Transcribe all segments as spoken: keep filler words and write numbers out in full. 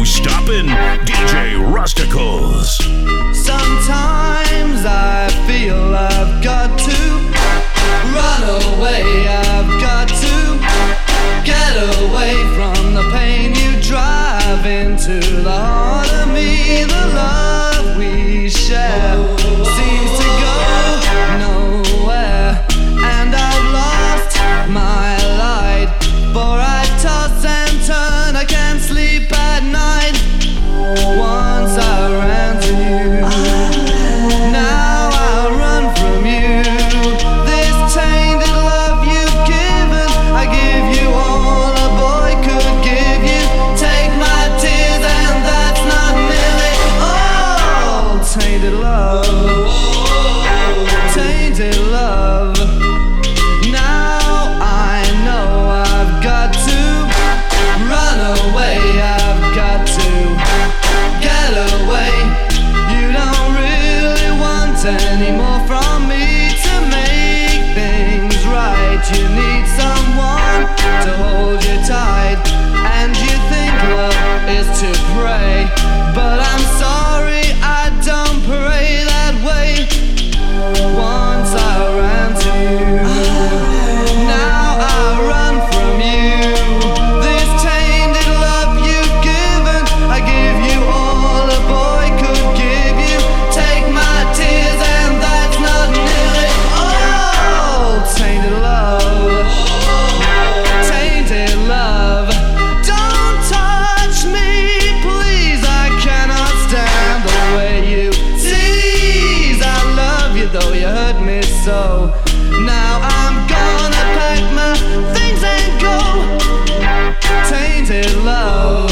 show-stopping D J Rusticles. Sometimes I feel I've got to run away, I've got to get away from the pain you drive into the heart of me. The love we share seems to go nowhere, and I've lost my light, for I toss and turn, I can't sleep at night. Once I ran to you, now I run from you. This tainted love you've given, I give you all a boy could give you. Take my tears and that's not nearly all. Tainted love, tainted love. Now I know I've got to run away, I've got to get away. You don't really want any more from me to make things right. You need someone to hold you tight, and you think love is to pray, but I'm sorry, I don't pray that way. Once I ran to you, now I run from you. This tainted love you've given, I give you all a boy could give you. Take my tears and that's not nearly all. Tainted love, tainted love. Don't touch me, please, I cannot stand the way you tease. I love you though you hurt me so. Now I'm gonna pack my things and go. Tainted love,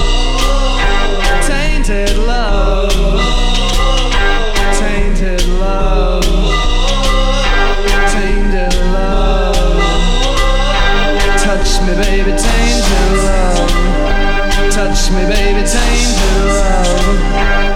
tainted love, tainted love, tainted love. Touch me baby, tainted love. Touch me baby, tainted love.